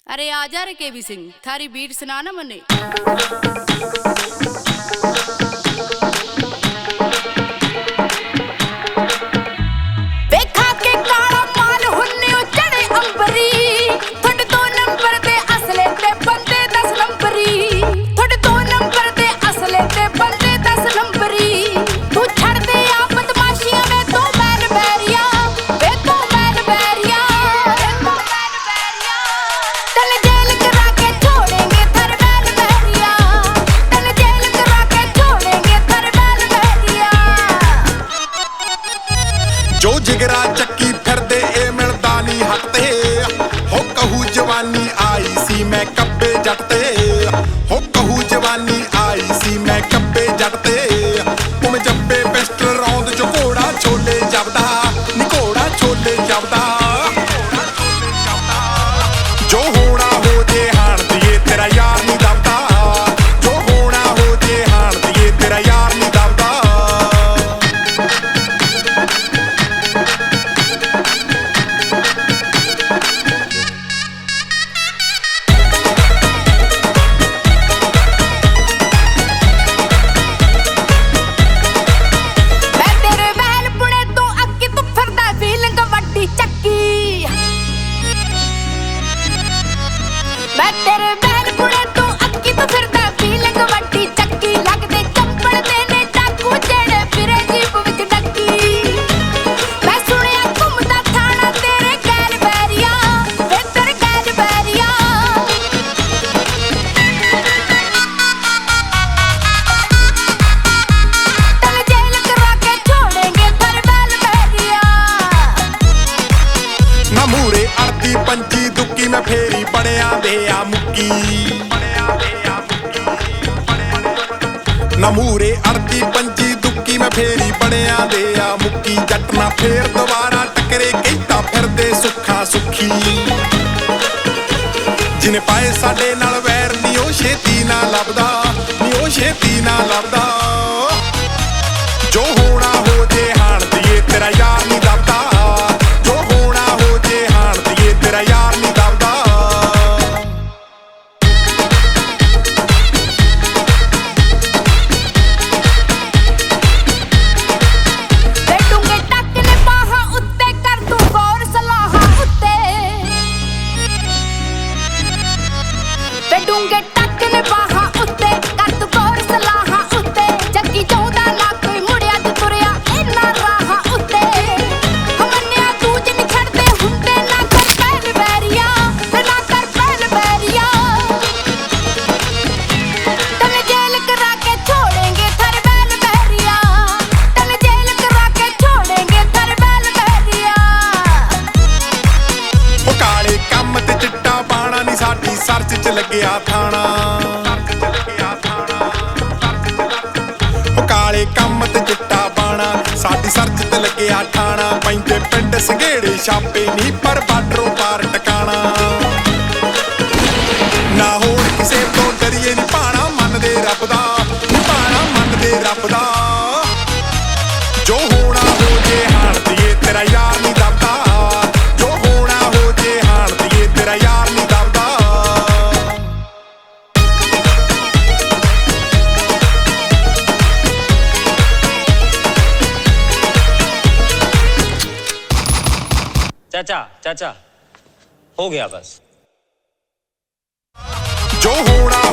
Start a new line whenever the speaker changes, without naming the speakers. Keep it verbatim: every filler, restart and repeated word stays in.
अरे आजा रे केवी सिंह, थारी बीट सुना ना मने।
देखा के काला माल हुन्ने चढ़े अंबरी, थोड़े दो नंबर दे असले ते बंदे दस नंबरी, थोड़े दो नंबर दे असले ते बंदे दस नंबरी। तू छड़ दे आ बदमाशियां में तू मैल बैरिया, वे तू मैल बैरिया, तन जेल करा के छोड़ेंगे थर मैल बैरिया, तन जेल करा के छोड़ेंगे थर मैल बैरिया।
जो जिगरा चक्की फिरदे ए मिलदा नी हटते, हो कहू जवानी आई सी मैं कब्बे जटते, हो कहू जवानी आई सी मैं कब्बे जटते। तुम जब्बे पिस्टल रौंद जो घोड़ा छोले जबदा, नी घोड़ा छोले जबदा। जो होना हो जे हाण दिए तेरा यार नी दबदा, जो होना हो जे हाण दिए तेरा यार नी दबदा।
मैं तेरे महल पुणे तो अक्की तू फिरदा फीलिंग वड्डी चक्की, मैं तेरे महल पुणे तो अक्की तू फिरदा फीलिंग वड्डी चक्की। लगदे चप्पल दे ने डाकू जेड़े फिरे जीप विच डक्की। मैं सुनिया घुमदा थाना तेरे गैल बैरिया, वे तेरे गैल बैरिया। तन जेल करा के छोड़ेंगे थर मैल बैरिया।
ना मूरे अड़ती पंची दुक्की मैं फेरी बड़िया दे आ मुक्की, ना मूरे अड़ती पंची दुक्की मैं फेरी बड़िया दे आ मुक्की। जट ना फेर दोबारा टकरे कहता फिरदे सुखा सुखी, जिने पाए साडे नाल वैर नी ओ छेती ना लभदा, नी ओ छेती ना लभदा। जो होना हो जे हाण दिए तेरा यार नी दबदा, जो होना हो जे हाण दिए तेरा यार नी दबदा।
वे डूंगे टक ने बाहां उत्ते कर तू गौर सलाहां उत्ते, वे डूंगे टक ने बाहां उत्ते कर तू गौर सलाहां उत्ते। जग्गी चौदा ना कोई मुड़िया तू तुरिया इन्ना राहां उत्ते। हमन्या तू जिन छड़दे हुंदे ना कर पहल बैरिया, ते ना कर पहल बैरिया। तन जेल करा के छोड़ेंगे थर मैल बैरिया, तन जेल करा के छोड़ेंगे थर मैल बैरिया।
ओ काले काम ते चिट्टा पाना नी साडी सर्च च लगਿਆ ਥਾਣਾ, ओ काले काम ते चिट्टा पाना साडी सर्च ते लगਿਆ ਠਾਣਾ। ਪੈਂਦੇ ਪਿੰਡ ਸੰਘੇੜੇ ਛਾਪੇ ਨੀ ਪਰ ਬਾਰਡਰੋਂ ਪਾਰ ਟਿਕਾਣਾ। ਨਾ ਹੋਰ ਕਿਸੇ ਤੋਂ ਡਰੀਏ ਨੀ ਭਾਣਾ ਮੰਨਦੇ ਰੱਬ ਦਾ, ਨੀ ਭਾਣਾ ਮੰਨਦੇ ਰੱਬ ਦਾ। ਜੋ ਹੋਣਾ ਹੋ ਜੇ ਹਾਣ ਦੀਏ ਤੇਰਾ ਯਾਰ ਨੀ ਦਬਦਾ, ਜੋ ਹੋਣਾ ਹੋ ਜੇ ਹਾਣ ਦੀਏ ਤੇਰਾ ਯਾਰ ਨੀ ਦਬਦਾ।
चाचा चाचा हो गया बस।
जो होना